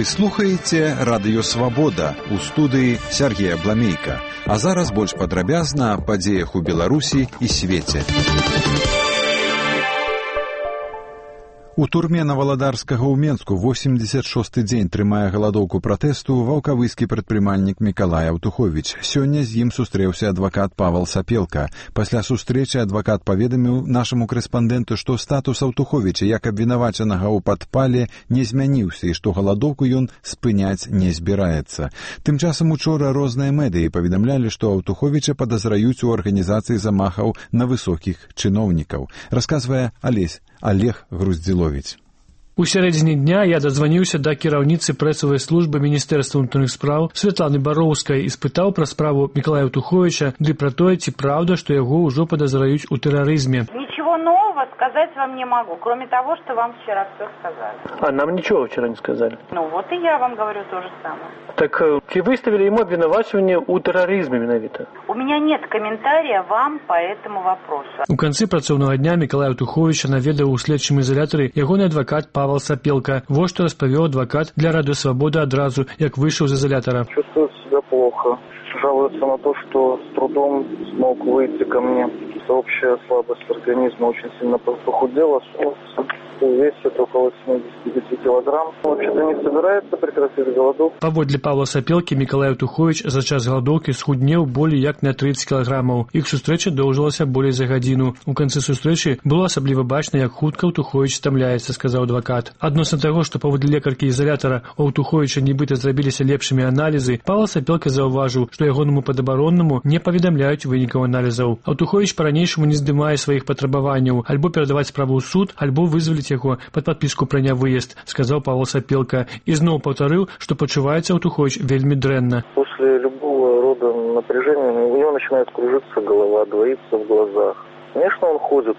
Вы слухаеце радыё «Свабода» у студыі Сергея Бламейка. А зараз больш падрабязна аб падзеях у Беларусі і свеце. У турме Наваладарскага ў Менску 86-й дзень трымае галадоўку пратэсту ваўкавыскі прадпрымальнік Мікалай Аўтуховіч. Сёння з ім сустрэўся адвакат Павал Сапелка. Пасля сустрэчы адвакат паведаміў нашаму корэспандэнту, што статус Аўтуховіча як абвінавачанага ў падпале не змяніўся і што галадоўку ён спыняць не збіраецца. Тым часам учора розныя медыі паведамлялі, што Аўтуховіча падазраюць у арганізацыі замахаў на высокіх чыноўнікаў. Расказвае Олег Груздзіловіч. У сярэдзіне дня я дазваніўся да кіраўніцы прэсавай службы Міністэрства ўнутраных спраў Святланы Бароўскай і спытаў пра справу Мікалая Аўтуховіча ды пра тое, ці праўда, што яго ўжо падазраюць у тэрарызме. Ничего нового сказать вам не могу, кроме того, что вам вчера все сказали. А нам ничего вчера не сказали. Ну вот и я вам говорю то же самое. Так ці выставили ему обвинувачивание у терроризме менавіта? У меня нет комментария вам по этому вопросу. У канцы працоўнага дня Мікалая Аўтуховіча наведаў у следчым ізалятары ягоны адвакат Павел Сапелка. Вот что распавёў адвакат для радыё «Свабода» адразу, як выйшаў з ізалятара. Чувствую себя плохо. Жалуется на то, что с трудом смог выйти ко мне. Общая слабость организма, очень сильно похудела, весит около 75 килограмм. Вообще-то не собирается прекратить голодовку. Паводле Павла Сапелкі, Мікалай Аўтуховіч за час галадоўкі схуднеў болей як на 30 кілаграмаў. Іх сустрэча доўжылася болей за гадзіну. У канцы сустрэчы было асабліва бачна, як хутка Аўтуховіч стамляецца, сказаў адвакат. Адносна таго, што паводле лекаркі ізалятара у Аўтуховіча нібыта зрабіліся лепшымі аналізы, Павел Сапелка заўважыў, што ягонаму падабароннаму не паведамляюць вынікаў аналізаў. Аўтуховіч па-ранейшаму не здымае сваіх патрабаванняў, альбо перадаваць справу ў суд, альбо вызваліць яго под подписку про нявыезд, сказал Павел Сапелка. И снова повторил, что почувается Аўтуховіч вельми дрэнна. После любого рода напряжения у него начинает кружиться голова, двоится в глазах. Конечно, он ходит,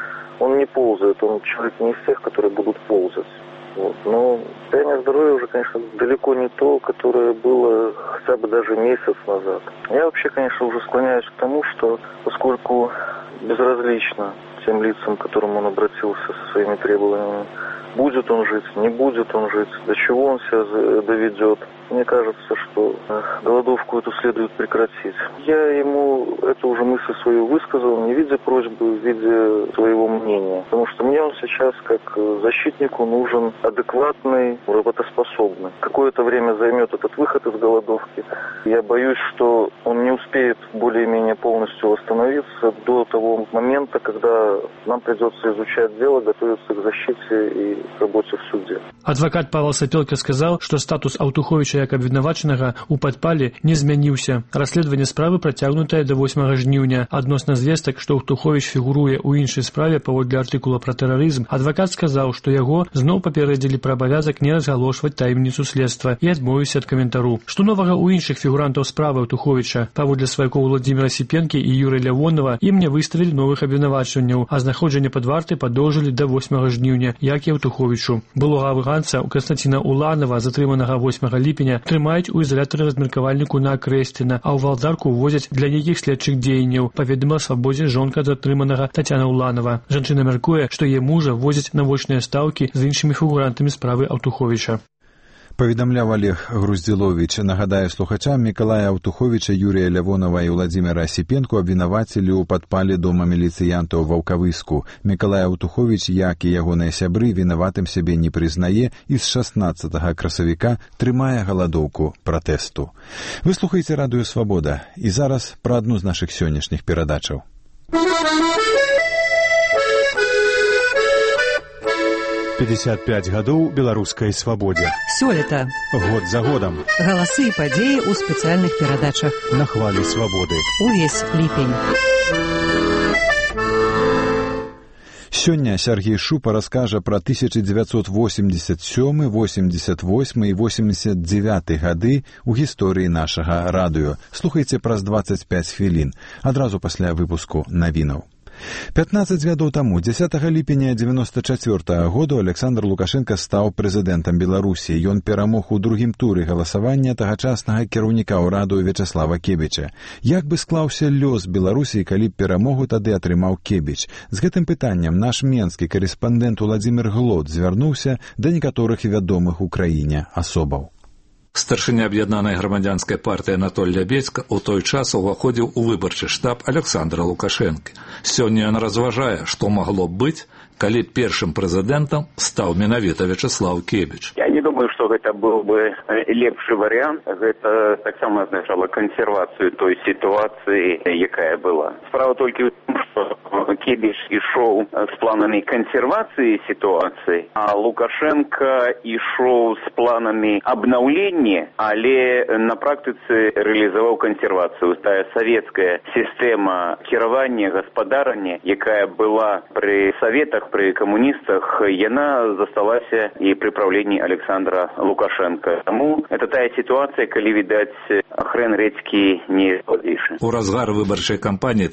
он не ползает, он человек не из тех, которые будут ползать. Вот. Но состояние здоровья уже, конечно, далеко не то, которое было хотя бы даже месяц назад. Я вообще, конечно, уже склоняюсь к тому, что поскольку безразлично тем лицам, к которым он обратился со своими требованиями, будет он жить, не будет он жить, до чего он себя доведет. Мне кажется, что голодовку эту следует прекратить. Я ему эту уже мысль свою высказал, не в виде просьбы, в виде своего мнения. Потому что мне он сейчас, как защитнику, нужен адекватный, работоспособный. Какое-то время займет этот выход из голодовки. Я боюсь, что он не успеет более-менее полностью восстановиться до того момента, когда нам придется изучать дело, готовиться к защите и к работе в суде. Адвокат Павел Сапелка сказал, что статус Аўтуховіча як абвінавачанага ў падпале не змяніўся. Расследаванне справы працягнутае до 8 жніўня. Адносна звестак, што Аўтуховіч фігуруе ў іншай справе паводле артыкула пра тэрарызм, адвакат сказаў, што яго зноў папярэдзілі пра абавязак не разгалошваць таемніцу следства і адмовіўся ад каментару. Што новага ў іншых фігурантаў справы Аўтуховіча? Паводле сваякоў Владзіміра Сіпенкі і Юрыя Лявонова ім не выставілі новых абвінавачванняў, а знаходжанне пад вартай падоўжылі до 8 жніўня, як і Аўтуховічу. Былога афганца Константина Уланова, затрыманага 8 ліпеня, трымаюць у ізалятары размеркавальніку на Акрэсціна, а ў валдарку возяць для нейкіх следчых дзеянняў, паведаміла Свабодзе жонка затрыманага Тацяна Уланова. Жанчына мяркуе, што яе мужа возяць на вочныя стаўкі з іншымі фігурантамі справы Аўтуховіча. Паведамляў Олег Груздзіловіч. Нагадаю слухачам, Мікалая Аўтуховіча, Юрія Лявонова і Владзіміра Сіпенку абвінавацілі ў падпале дома міліцыянтаў Ваўкавыску. Мікалай Аўтуховіч, як і ягоныя сябры, вінаватым сябе не прызнае і з 16 красавіка трымае галадоўку пратэсту. Вы слухаеце радыё «Свабода» і зараз пра адну з нашых сённяшніх перадачаў. 55 гадоў беларускай свабодзе. Сёлета. Год за годам. Галасы і падзеі ў спецыяльных перадачах. На хвалі свабоды. Увесь ліпень. Сёння Сергей Шупа раскажа пра 1987, 88 і 89 гады ў гісторыі нашага радыё. Слухайце праз 25 хвілін, адразу пасля выпуску навінаў. 15 гадоў таму, 10 ліпеня 94 году, Александр Лукашенко стаў прэзідэнтам Беларусі. Ён перамог у другім туры галасавання тагачаснага кіраўніка ўраду Вячеслава Кебіча. Як бы склаўся лёс Беларусі, калі б перамогу тады атрымаў Кебіч? З гэтым пытаннем наш менскі карэспандэнт Уладзімір Глот звярнуўся да некаторых вядомых у краіне асобаў. Старшыня аб'яднанай грамадзянскай партыі Анатоль Лябедзька ў той час уваходзіў у выбарчы штаб Александра Лукашэнкі. Сёння ён разважае, што магло б быць, калі першым прэзідэнтам стаў менавіта Вячеслав Кебіч. Я не думаю, што гэта быў бы лепшы варыянт. Гэта таксама азначала кансервацыю той сітуацыі, якая была. Справа толькі ў тым, што Кебіч ішоў з планамі кансервацыі сітуацыі, а Лукашенко ішоў з планамі абнаўлення, але на практыцы рэалізаваў кансервацыю. Тая савецкая сістэма кіравання, гаспадарання, якая была пры саветах, пры камуністах, яна засталася і пры правленні Александра Лукашенко. Таму это тая сітуацыя, калі, відаць, хрен рэдзькі не зладзейшы. У разгар выбарчай кампаніі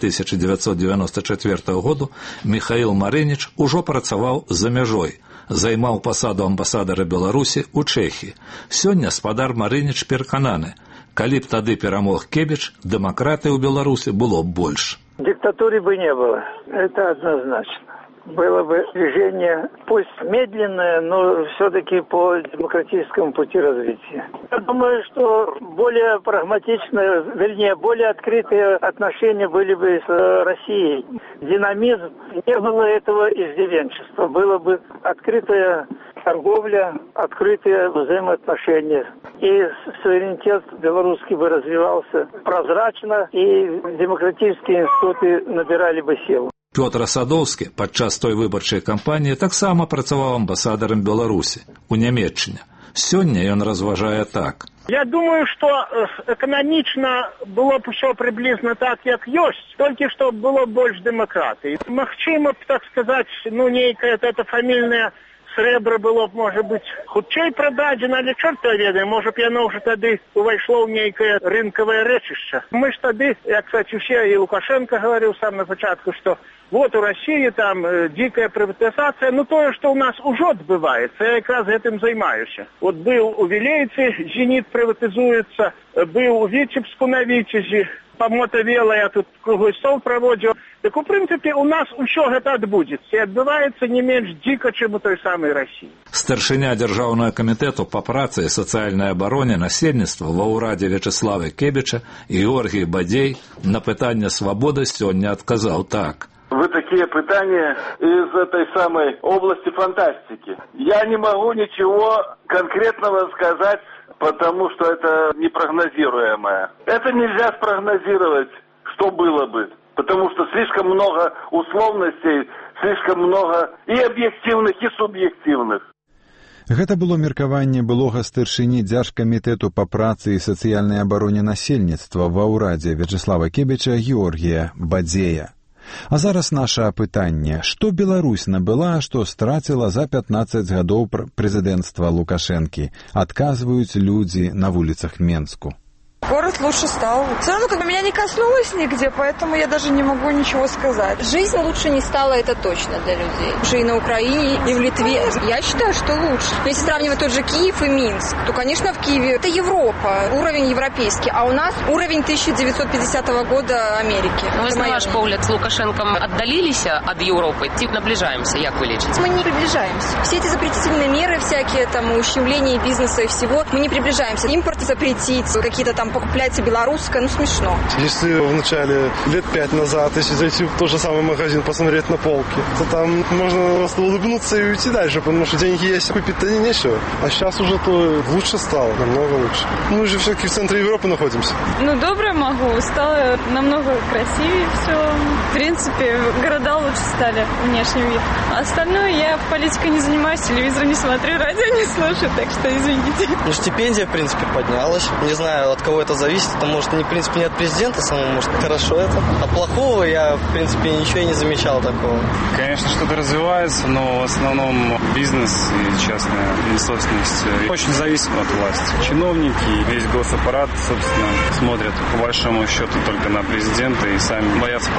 1994 году Міхаіл Марыніч ужо працаваў за мяжой, займаў пасаду амбасадара Беларусі ў Чэхіі. Сёння спадар Марыніч перакананы, калі б тады перамог Кебіч, дэмакратыі ў Беларусі было б больш. Диктатуры бы не было, это однозначно. Было бы движение, пусть медленное, но все-таки по демократическому пути развития. Я думаю, что более прагматичные, вернее, более открытые отношения были бы с Россией. Динамизм, не было этого издевенчества, было бы открытая торговля, открытые взаимоотношения. И суверенитет белорусский бы развивался прозрачно, и демократические институты набирали бы силу. Пётр Садоўскі падчас той выбарчай кампаніі таксама працаваў амбасадарам Беларусі ў Нямецчыне. Сёння ён разважае так. Я думаю, што эканамічна было б усё прыблізна так, як ёсць, толькі што было больш дэмакратыі. Магчыма б, так сказаць, нейкае это фамільнае срэбра было б, можа быць, хутчэй прададзена, але чорт ведае, можа б яно ўжо тады увайшло ў нейкае рынкавае рэчышча. Мы ж тады, як, кстати, усе, і Лукашенко говорил сам на пачатку, што вот у России там дикая приватизация, тое, что у нас уже отбывается, я как раз этим занимаюсь. Вот был у Вилейцы, «Зенит» приватизуется, был у Витебску на Витязи, по мотовело я тут круглый стол проводил. Так, у принципе, у нас усё гэта адбудзецца і адбываецца не менш дзіка, чым у той самай Расіі. Старшыня дзяржаўнага камітэту па працы і сацыяльнай абароне насельніцтва ва ўрадзе Вячеслава Кебіча Георгій Бадзей на пытанне свабоды сёння адказаў так. Вы такие пытания из этой самой области фантастики. Я не могу ничего конкретного сказать, потому что это непрогнозируемое. Это нельзя спрогнозировать, что было бы, потому что слишком много условностей, слишком много и объективных, и субъективных. Гэта было меркаванне былога старшыні дзяржкамітэту па працы і сацыяльнай абароне насельніцтва ва ўрадзе Вячеслава Кебіча Георгія Бадзея. А зараз наша пытанне. Што Беларусь набыла, што страціла за 15 гадоў прэзідэнцтва Лукашэнкі? Адказваюць людзі на вуліцах Менску. Город лучше стал. Все равно меня не коснулось нигде, поэтому я даже не могу ничего сказать. Жизнь лучше не стала, это точно для людей. Уже и на Украине, и в Литве. Я считаю, что лучше. Если сравнивать тот же Киев и Минск, то, конечно, в Киеве это Европа, уровень европейский, а у нас уровень 1950 года Америки. Ну, если ваш погляд с Лукашенком отдалились от Европы, наближаемся, як вы лечите? Мы не приближаемся. Все эти запретительные меры всякие, там, ущемление бизнеса и всего, мы не приближаемся. Импорт запретить, какие-то там покупляется белорусское, смешно. Если в начале лет 5 назад, если зайти в тот же самый магазин, посмотреть на полки, то там можно просто улыбнуться и уйти дальше, потому что деньги есть, купить-то нечего. А сейчас уже то лучше стало, намного лучше. Мы же все-таки в центре Европы находимся. Доброе могу. Стало намного красивее все. В принципе, города лучше стали, внешний вид. А остальное я политикой не занимаюсь, телевизор не смотрю, радио не слушаю, так что извините. Стипендия, в принципе, поднялась. Не знаю, от кого это зависит, это может, в принципе, не от президента самого, может, хорошо это. А плохого я, в принципе, ничего и не замечал такого. Конечно, что-то развивается, но в основном бизнес и частная собственность очень зависит от власти. Чиновники и весь госаппарат, собственно, смотрят по большому счету только на президента и сами боятся просто делать.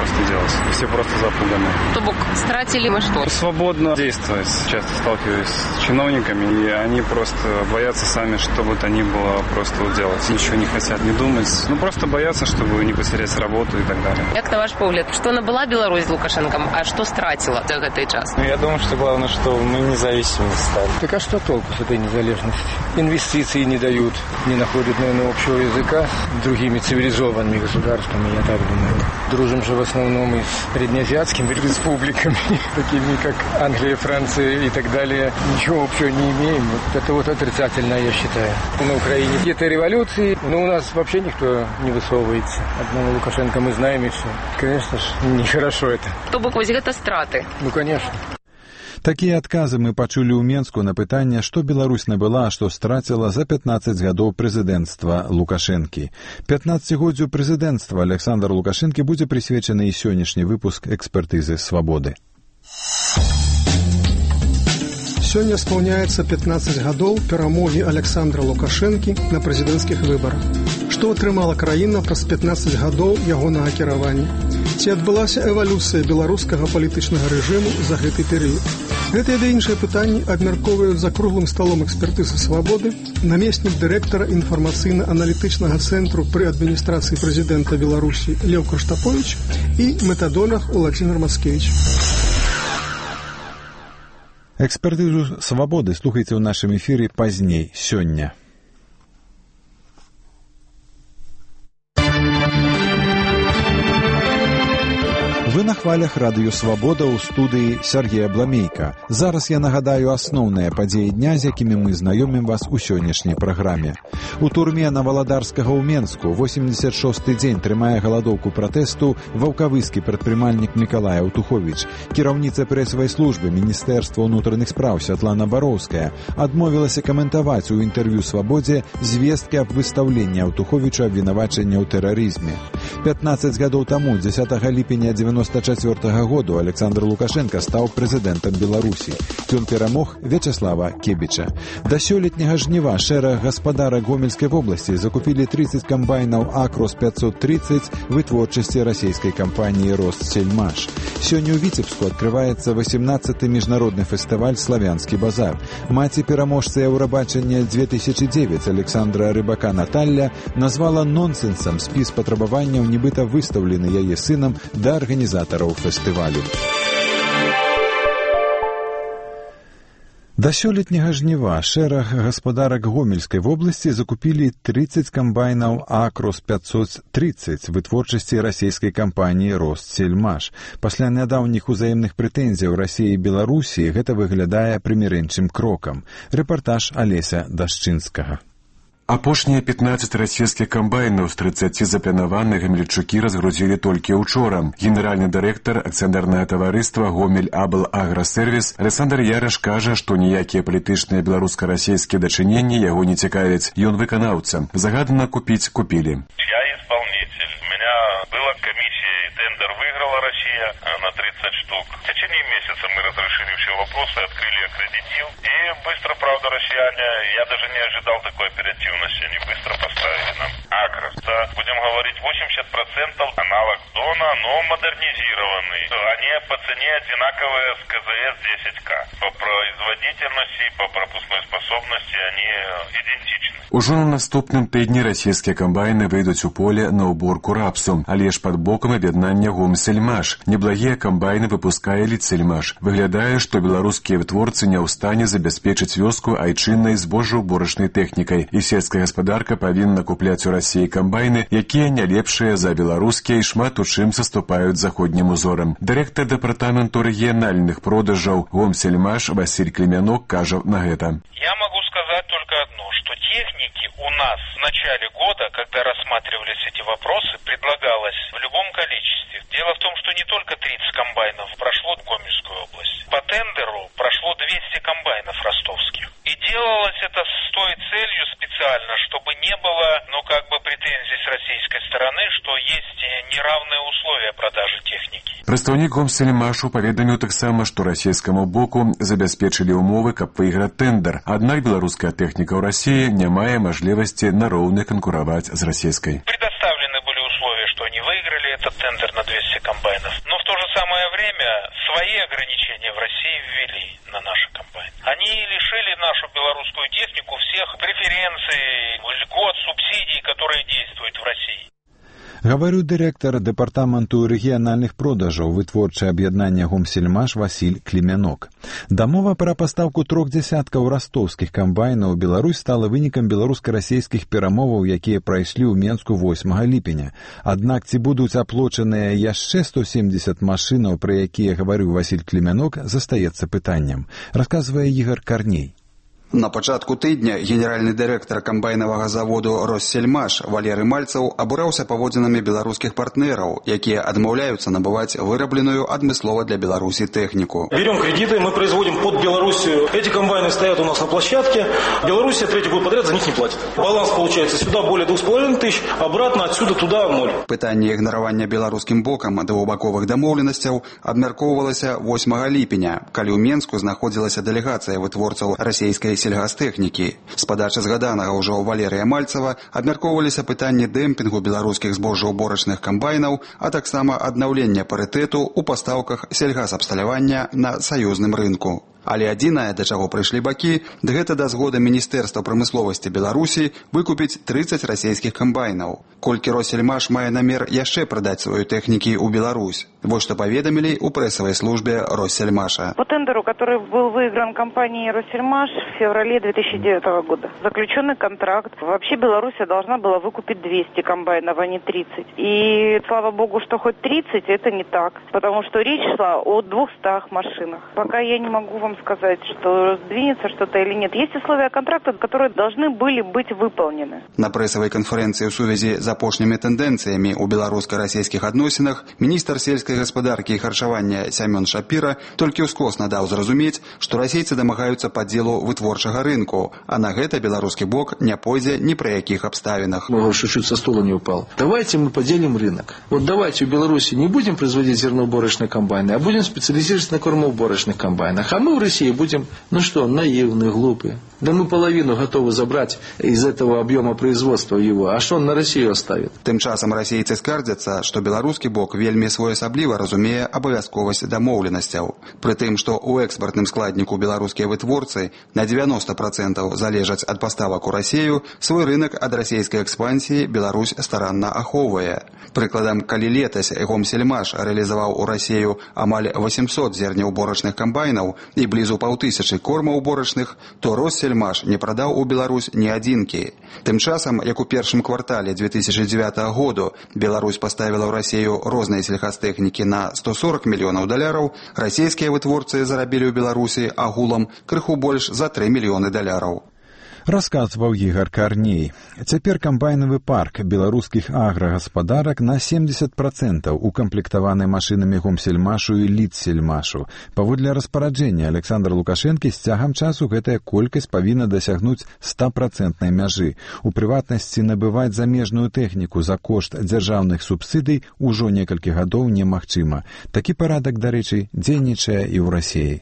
делать. Все просто запуганы. То бок стратили мы что? Свободно действовать. Часто сталкиваюсь с чиновниками, и они просто боятся сами, что бы то ни было просто делать. Ничего не хотят не думать. Просто боятся, чтобы не потерять работу и так далее. Как на ваш погляд, что набыла Беларусь с Лукашенком, а что стратила за этот час? Я думаю, что главное, что мы независимы стали. Так а что толку с этой незалежности? Инвестиции не дают, не находят, наверное, общего языка с другими цивилизованными государствами, я так думаю. Дружим же в основном и с среднеазиатскими республиками, такими как Англия, Франция и так далее. Ничего общего не имеем. Это отрицательно, я считаю. На Украине где-то революции, но у нас вообще никто не высовывается. Одного Лукашенко мы знаем и все. Конечно же, нехорошо это. То бок вось гэта страты. Конечно. Такія адказы мы пачулі ў Менску на пытанне, што Беларусь набыла, а што страціла за 15 гадоў прэзідэнцтва Лукашэнкі. 15-годдзю прэзідэнцтва Александра Лукашэнкі будзе прысвечаны і сённяшні выпуск экспертызы «Свабоды». Сёння спаўняецца 15 гадоў перамогі Александра Лукашэнкі на прэзідэнцкіх выбарах. Што атрымала краіна праз 15 гадоў ягонага кіравання? Ці адбылася эвалюцыя беларускага палітычнага рэжыму за гэты перыяд? Гэтыя ды іншыя пытанні абмяркоўваюць за круглым сталом экспертызы «Свабоды» намеснік дырэктара інфармацыйна-аналітычнага цэнтру пры адміністрацыі прэзідэнта Беларусі Леў Каштаповіч і метадонах Уладзімір Мацкевіч. Экспертызу «Свабоды» слухайце ў нашым эфіры пазней, сёння. Вы на хвалях радыё «Свабода» ў студыі Сергея Бламейка. Зараз я нагадаю асноўныя падзеі дня, з якімі мы знаёмім вас у сённяшняй праграме. У турме на Валадарскага ў Менску 86-й дзень трымае галадоўку пратэсту ваўкавыскі прадпрымальнік Мікалай Аўтуховіч. Кіраўніца прэсавай службы Міністэрства ўнутраных спраў Святлана Бароўская адмовілася каментаваць у інтэрв'ю «Свабодзе» звесткі аб выстаўленні Аўтуховіча абвінавачання ў тэрарызме. 15 гадоў таму, 10 ліпеня 1994 году, Александр Лукашенко стаў прэзідэнтам Беларусі. Ён перамог Вячеслава Кебіча. Да сёлетняга жніва шэраг гаспадарак Гомельскай вобласці закупілі 30 камбайнаў «Акрос 530» вытворчасці расійскай кампаніі «Ростсельмаш». Сёння ў Віцебску адкрываецца 18-й міжнародны фестываль «Славянскі базар». Маці пераможцы Еўрабачання 2009 Александра Рыбака Наталля назвала нонсенсам спіс патрабаванняў, нібыта выстаўлены яе сынам да арганізатараў фестывалю. Да сёлетняга жніва шэраг гаспадарак Гомельскай вобласці закупілі 30 камбайнаў «Акрос 530» вытворчасці расійскай кампаніі «Ростсельмаш». Пасля нядаўніх узаемных прэтэнзіяў Расіі і Беларусі гэта выглядае прымірэнчым крокам. Рэпартаж Алеся Дашчынскага. Апошнія 15 расійскіх камбайнаў з 30 запланаваных гамельчукі разгрузілі толькі ўчора. Генеральны дырэктар акцыянернага таварыства «Гомель Абл Агросервіс» Александр Яраш кажа, што ніякія палітычныя беларуска-расійскія дачыненні яго не цікавяць. Ён выканаўца. Загадана купіць купілі. Я исполнитель. У меня была комиссия, тендер выиграла Россия на 30 штук. В течение месяца мы разрешили все вопросы, открыли аккредитив. И быстро, правда, россияне, я даже не ожидал такой оперативности, они быстро поставили нам «Акрос». Да, будем говорить, 80% аналог Дона, но модернизированный. Они по цене одинаковые с КЗС-10К. По производительности, по пропускной способности они идентичны. Ужо на наступным тыдні расійскія камбайны выйдуць у поле на уборку рапсу, але ж пад бокам аб'яднання «Гомсельмаш». Неблагія камбайны выпускае «Літсельмаш». Выглядае, што беларускія вытворцы не ў стане забяспечыць вёску айчыннай збожжаўборачнай тэхнікай, і сельская гаспадарка павінна купляць у Расіі камбайны, якія не лепшыя за беларускія і шмат у чым саступаюць заходнім узорам. Дырэктар дэпартаменту рэгіянальных продажаў «Гомсельмаш» Василь Клемянок кажа на гэта. Я могу сказать только одно, что техники у нас в начале года, когда рассматривались эти вопросы, предлагалось в любом количестве. Дело в том, что не только 30 комбайнов прошло в Гомельскую область. По тендеру прошло 200 комбайнов ростовских. И делалось это с той целью специально, чтобы не было, претензий с российской стороны, что есть неравные условия продажи техники. Прадстаўнік «Гомсельмашу» паведаміў таксама, што расійскаму боку забяспечылі ўмовы, каб выйграць тэндер. Аднак беларуская тэхніка ў Расіі не мае мажлівасці нароўна канкураваць з расійскай. Предоставлены были условия, что они выиграли этот тендер на 200 комбайнов. Но в время свои ограничения в России ввели на наши комбайны. Они лишили нашу белорусскую технику всех преференций, льгот, субсидий, которые действуют в России. Гаварыў дырэктар дэпартаменту рэгіянальных продажаў вытворчае аб'яднання «Гомсельмаш» Васіль Клімянок. Дамова пра пастаўку 3 дзясяткаў растоўскіх камбайнаў у Беларусь стала вынікам беларуска-расейскіх перамоваў, якія прайшлі ў Менску 8 ліпеня. Аднак ці будуць аплочаныя яшчэ 170 машынаў, пра якія гаварыў Васіль Клімянок, застаецца пытаннем. Расказвае Ігор Карней. На пачатку тыдня генеральны дырэктар камбайнавага заводу «Россельмаш» Валерый Мальцаў абураўся паводзінамі беларускіх партнераў, якія адмаўляюцца набываць вырабленую адмыслова для Беларусі тэхніку. Берем кредиты, мы производим под Белоруссию. Эти комбайны стоят у нас на площадке. Белоруссия третий год подряд за них не платит. Баланс получается сюда более 2500, обратно отсюда туда 0. Пытанне ігнаравання беларускім бокам двухбаковых дамоўленасцяў абмяркоўвалася 8 ліпеня, калі ў Менску знаходзілася дэлегацыя вытворцаў расійскай сельгастэхнікі. З падачы згаданага ўжо Валерыя Мальцава абмяркоўваліся пытанні дэмпінгу беларускіх збожжаўборачных камбайнаў, а таксама аднаўлення парытэту ў пастаўках сельгасабсталявання на саюзным рынку. Але адзінае, да чаго прыйшлі бакі, гэта да згоды Міністэрства прамысловасці Беларусі выкупіць 30 расійскіх камбайнаў. Колькі «Россельмаш» мае намер яшчэ прадаць сваю тэхнікі ў Беларусь. Вот што паведамілі ў прэсавай службе «Россельмаша». По тендеру, который был выигран компанией «Россельмаш» в феврале 2009 года, заключенный контракт. Вообще Белоруссия должна была выкупить 200 комбайнов, а не 30. И слава богу, что хоть 30, это не так, потому что речь шла о 200 машинах. Пока я не могу вам сказать, что сдвинется что-то или нет. Есть условия контракта, которые должны были быть выполнены. На прэсавай канферэнцыі ў сувязі з апошнімі тэндэнцыямі ў беларуска-расійскіх адносінах міністр сельскай гаспадаркі і харчавання Сямён Шапіра толькі ўскосна даў зразумець, што расейцы дамагаюцца падзелу вытворчага рынку, а на гэта беларускі бок не пойдзе ні пры якіх абставінах. Чуть-чуть со стула не упал. Давайте мы поделим рынок. Вот давайте в Беларуси не будем производить зерноуборочные комбайны, а будем специализироваться на кормоуборочных комбайнах. А мы в России будем, наивные, глупые. Да мы половину готовы забрать из этого объема производства его. А что он на Россию оставит? Тым часам расейцы скардзяцца, што беларускі бок вельмі своеасабліва разумее абавязковасць дамоўленасцяў. Пры тым, што ў экспартным складніку беларускія вытворцы на 90% залежаць ад паставак у Расію, свой рынок ад расійскай экспансіі Беларусь старанна ахоўвае. Прыкладам, калі летась «Гомсельмаш» рэалізаваў у Расію амаль 800 зерняўборачных камбайнаў і блізу 500 кормаўборачных, то «Россельмаш» не прадаў у Беларусь ні адзінкі. Тым часам, як у першым квартале 2009 году Беларусь паставіла ў Расію рознай сельхазтэхнікі на $140 мільёнаў, расійскія вытворцы зарабілі ў Беларусі агулам крыху больш за $3 мільёны. Расказваў Ігор Карней. Цяпер камбайнавы парк беларускіх аграгаспадарак на 70% укамплектаваны машынамі «Гомсельмашу» і «Литсельмашу». Паводле распараджэння Александра Лукашэнкі з цягам часу гэтая колькасць павінна дасягнуць 100% мяжы. У прыватнасці набываць замежную тэхніку за кошт дзяржаўных субсідый ужо некалькі гадоў немагчыма. Такі парадак, дарэчы, дзейнічае і ў Расіі.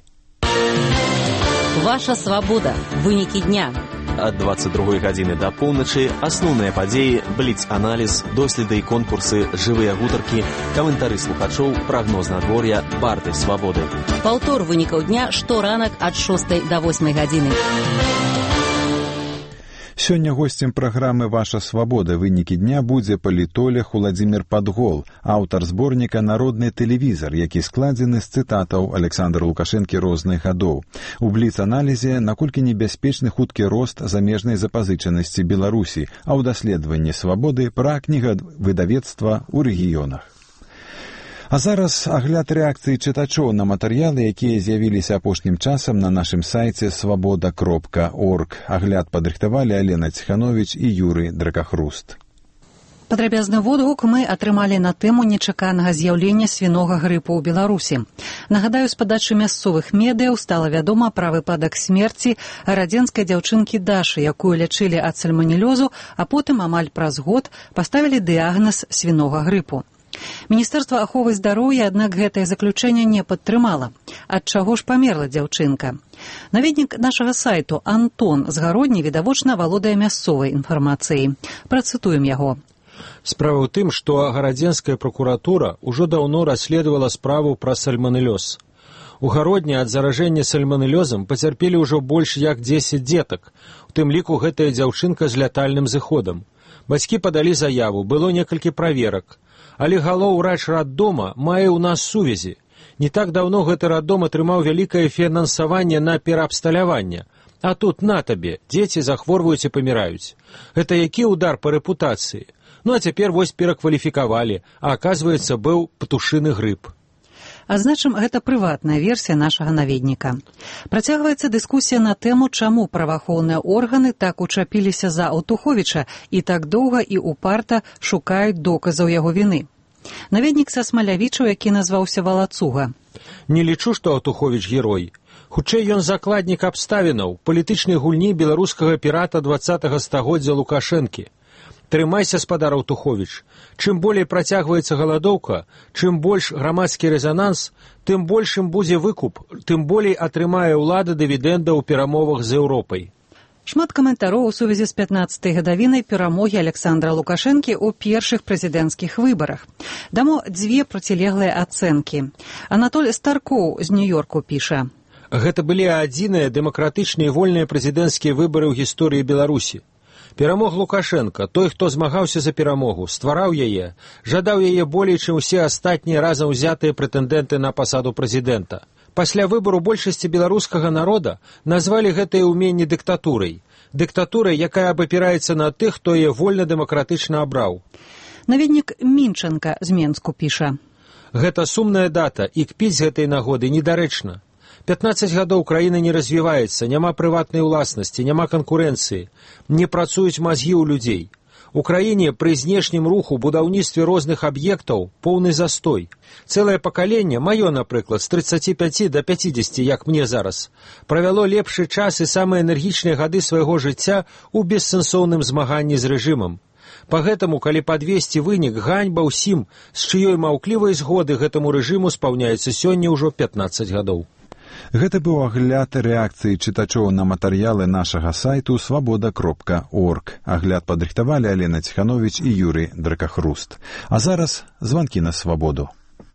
Ваша свабода. Вынікі дня. Ад 22 гадзіны да поўначы асноўныя падзеі, бліц-аналіз, доследы і конкурсы, жывыя гутаркі, каментары слухачоў, прагноз надвор'я, парты свабоды. Паўтор вынікаў дня шторанак ад 6 да 8 гадзіны. Сёння госцем праграмы «Ваша свабода. Вынікі дня» будзе палітолог Уладзімір Падгол, аўтар зборніка «Народны тэлевізар», які складзены з цытатаў Александра Лукашэнкі розных гадоў. У бліц-аналізе, наколькі небяспечны хуткі рост замежнай запазычанасці Беларусі, а ў даследаванні свабоды пра кнігавыдавецтва ў рэгіёнах. А зараз агляд рэакцыі чытачоў на матэрыялы, якія з'явіліся апошнім часам на нашым сайце свабода.орг. Агляд падрыхтавалі Алена Ціхановіч і Юрый Дракахруст. Падрабязны водгук мы атрымалі на тэму нечаканага з'яўлення свінога грыпу ў Беларусі. Нагадаю, з падачы мясцовых медыяў стала вядома пра выпадак смерці радзенскай дзяўчынкі Дашы, якую лячылі ад сальманелёзу, а потым амаль праз год паставілі дыягназ свінога грыпу. Міністэрства аховы здароўя, аднак, гэтае заключэнне не падтрымала. Ад чаго ж памерла дзяўчынка? Наведнік нашага сайту Антон з Гародні відавочна валодае мясцовай інфармацыяй. Працытуем яго. Справа ў тым, што гарадзенская пракуратура ўжо даўно расследавала справу пра сальманэлёз. У гародні ад заражэння сальманэлёзам пацярпелі ўжо больш як 10 дзетак, у тым ліку гэтая дзяўчынка з лятальным зыходам. Бацькі падалі заяву, было некалькі праверак, але галоўврач раддома мае ў нас сувязі. Не так даўно гэты раддом атрымаў вялікае фінансаванне на пераабсталяванне. А тут на табе, дзеці захворваюць і паміраюць. Гэта які ўдар па рэпутацыі? Ну а цяпер вось перакваліфікавалі, а аказваецца, быў птушыны грып. Азначым, гэта прыватная версія нашага наведніка. Працягваецца дыскусія на тэму, чаму праваахоўныя органы так учапіліся за Аўтуховіча і так доўга і упарта шукаюць доказаў яго віны. Наведнік са Смалявічаў, які назваўся Валацуга. Не лічу, што Аўтуховіч герой. Хутчэй ён закладнік абставінаў, палітычнай гульні беларускага пірата 20-го стагоддзя Лукашэнкі. Трымайся, спадар Аўтуховіч. Чым болей працягваецца галадоўка, чым больш грамадскі рэзананс, тым большым будзе выкуп, тым болей атрымае ўлада дывідэнда ў перамовах з Еўропай. Шмат каментароў у сувязі з 15-й гадавінай перамогі Александра Лукашэнкі ў першых прэзідэнцкіх выбарах. Дамо дзве процілеглыя ацэнкі. Анатоль Старкоў з Нью-Йорку піша. Гэта былі адзіныя дэмакратычныя і вольныя прэзідэнцкія выбары ў гісторыі Беларусі. Перамог Лукашенко, той, хто змагаўся за перамогу, ствараў яе, жадаў яе болей, чым усе астатнія разам узятыя прэтэндэнты на пасаду прэзідэнта. Пасля выбару большасці беларускага народа назвалі гэтае ўменне дыктатурай. Дыктатурай, якая абапіраецца на тых, хто яе вольна-дэмакратычна абраў. Наведнік Мінчанка з Менску піша. Гэта сумная дата, і кпіць з гэтай нагоды недарэчна. 15 гадоў краіна не развіваецца, няма прыватнай уласнасці, няма канкурэнцыі, не працуюць мазгі ў людзей. У краіне пры знешнім руху, будаўніцтве розных аб'ектаў поўны застой. Цэлае пакаленне, маё, напрыклад, з 35 до 50, як мне зараз, правяло лепшы час і самыя энергічныя гады свайго жыцця ў бессэнсоўным змаганні з рэжымам. Па гэтаму, калі падвесці вынік, ганьба ўсім, з чыёй маўклівай згоды гэтаму рэжыму спаўняецца сёння ўжо 15 гадоў. Гэта быў агляд рэакцыі чытачоў на матэрыялы нашага сайту свабода.орг. Агляд падрыхтавалі Алена Ціхановіч і Юрый Дракахруст. А зараз званкі на свабоду.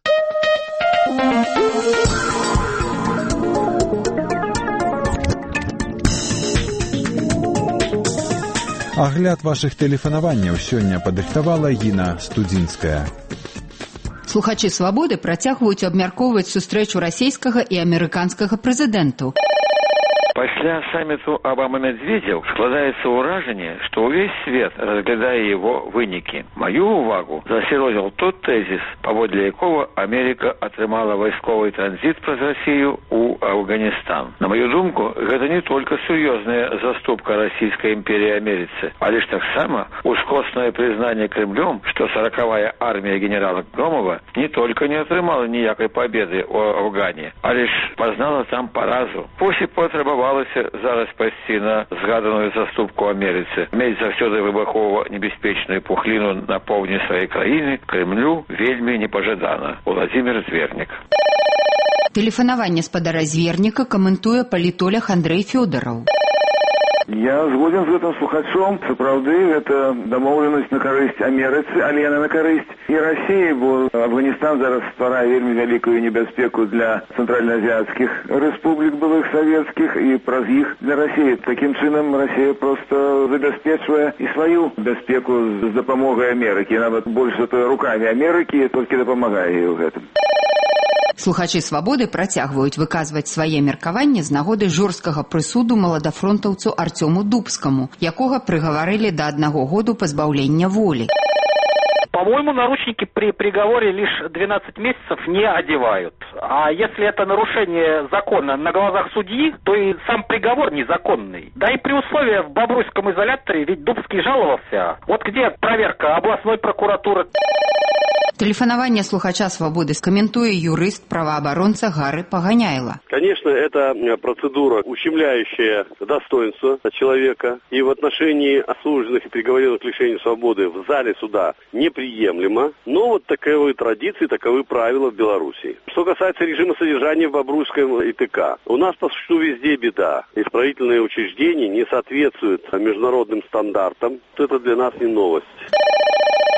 Агляд вашых тэлефанаванняў сёння падрыхтавала Гіна Студзінская. Слухачы «Свабоды» працягваюць абмяркоўваць сустрэчу расійскага і амерыканскага прэзідэнтаў. Пасля саммиту Обама-Медведев складаецца ўражанне, што ўвесь свет разглядае его вынікі. Маю увагу засяродзіў тот тэзіс, паводле якога Америка атрымала вайсковы транзіт праз Расію ў Афганістан. На маю думку, гэта не толькі сур'ёзная заступка расійскай імперіі Амерыцы, але ж таксама ускоснае прызнанне Кремлем, што 40-я армія генерала Громова не толькі не атрымала ніякай пабеды ў Афгане, але ж пазнала там паразу. Пусть і патрабавала зараз пайсці на згаданую заступку Амерыцы, мець заўсёды выбухова-небяспечную пухліну на поўдні сваёй краіны, Кремлю вельмі непажадана. Владимир Звернік. Тэлефанаванне спадара Зверніка каментуе палітолог Андрэй Фёдараў. Я згоден з гэтым слухачом. Сапраўды, гэта дамоўленасць на карысць Амерыцы, але яна на карысць і Расіі, бо Афганістан зараз стварае вельмі вялікую небяспеку для цэнтральнаазіяцкіх рэспублік былых савецкіх і праз іх для Расіі. Такім чынам Расія проста забяспечвае і сваю бяспеку з дапамогай Амерыкі. Нават больш за тое рукамі Амерыкі, толькі дапамагае ёй у гэтым. Слухачы «Свабоды» працягваюць выказваць свае меркаванні з нагоды жорсткага прысуду маладафронтаўцу Артёму Дубскаму, якога прыгаварылі да 1 году пазбаўлення волі. По-моему, наручники при приговоре лишь 12 месяцев не одевают. А если это нарушение закона на глазах судьи, то и сам приговор незаконный. Да и при условии в Бобруйском изоляторе, ведь Дубский жаловался. Вот где проверка областной прокуратуры? Тэлефанаванне слухача «Свабоды» скаментуе юрыст, праваабаронца Гары Паганяйла. Конечно, это процедура, ущемляющая достоинство человека, и в отношении осужденных и приговоренных к лишению свободы в зале суда неприемлемо, но вот таковы традиции, таковы правила в Беларуси. Что касается режима содержания в Бобруйском ИТК, у нас по существу везде беда. Исправительные учреждения не соответствуют международным стандартам, это для нас не новость.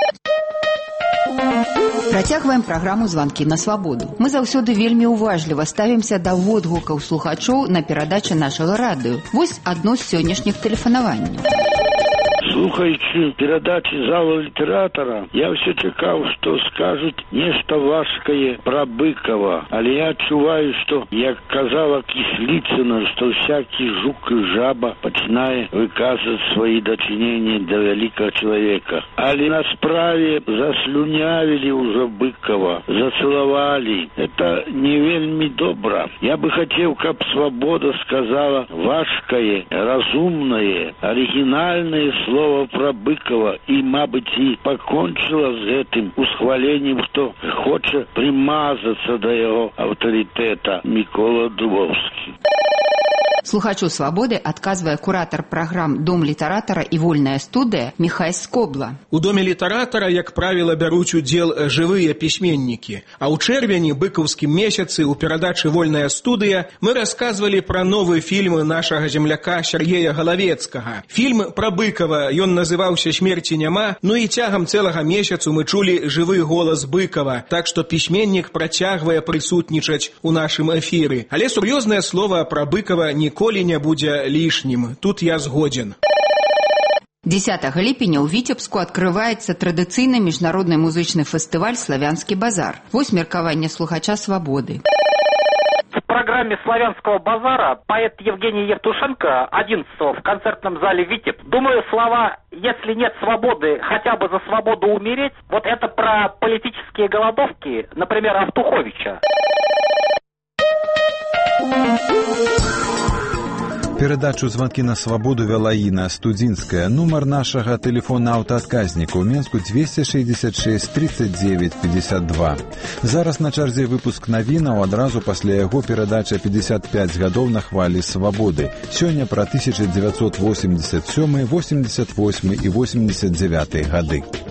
Працягваем праграму «Званкі на свабоду». Мы заўсёды вельмі уважліва ставімся да водгукаў слухачоў на перадачы нашага радыё. Вось адно з сённяшніх тэлефанаванняў. Слухаючы перадачи зала літэратара, я все чакаў, што скажуць нешта важкае пра Быкова. Але я адчуваю, што, як казала Кісліцына, што всякі жук і жаба пачынае выказваць свае дачыненні да вялікага чалавека. Але на справе заслюнявілі ўжо Быкова, зацалавалі. Это не вельмі добра. Я бы хацеў, каб свабода сказала важкае, разумнае, арыгінальнае слово про Быкова и, мабыць, и покончила с этим усхваленнем, что хочет примазаться до его авторитета Микола Дубовский. Слухачу «Свабоды» адказвае куратар праграм «Дом літаратара» і «Вольная студыя» Міхай Скобла. У «Доме літаратара», як правіла, бяруць удзел жывыя пісьменнікі. А ў чэрвені, быкаўскім месяцы, у перадачы «Вольная студыя» мы расказвалі пра новы фільм нашага земляка Сергея Галавецкага. Фільм пра Быкова, ён называўся «Смерці няма», ну і цягам цэлага месяцу мы чулі жывы голас Быкова, так што пісьменнік працягвае прысутнічаць у нашым эфіры. Але сур'ёзнае слова пра Быкова ніколі не будзе лішнім. Тут я згодзен. 10 ліпеня ў Віцебску адкрываецца традыцыйны міжнародны музычны фестываль «Славянскі базар». Вось меркаванне слухача «Свабоды». В программе «Славянского базара» поэт Евгений Евтушенко 11 в концертном зале «Витеб». Думаю, слова «если нет свободы, хотя бы за свободу умереть» вот это про политические голодовки, например, Автуховича. Перадачу «Званкі на свабоду» вяла Інна Студзінская. Нумар нашага тэлефона аўтаадказніка ў Менску 266 39 52. Зараз на чарзе выпуск навінаў, адразу пасля яго перадача 55 гадоў на хвалі свабоды. Сёння пра 1987, 88 і 89 гады.